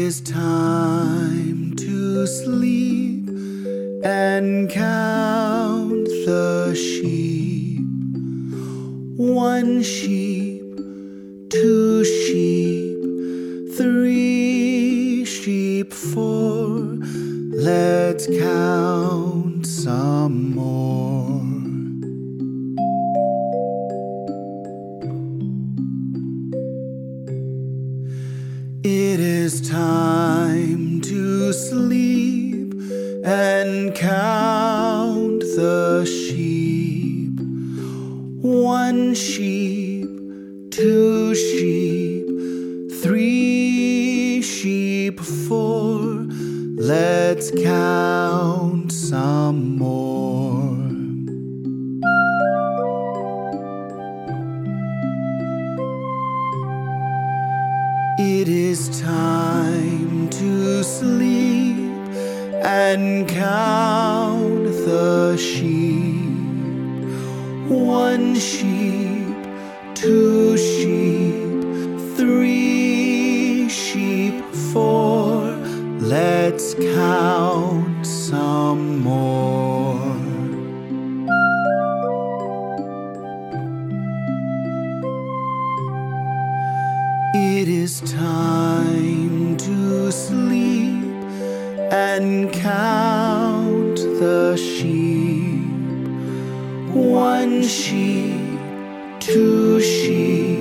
is time to sleep and count the sheep. 1 sheep, 2 sheep, 3 sheep, 4. Let's count some more. It is time to sleep and count the sheep. 1 sheep, 2 sheep, 3 sheep, 4. Let's count some more. It is time to sleep and count the sheep. 1 sheep, 2 sheep, 3 sheep, 4. Let's count some more. It is time to sleep and count the sheep. 1 sheep, 2 sheep,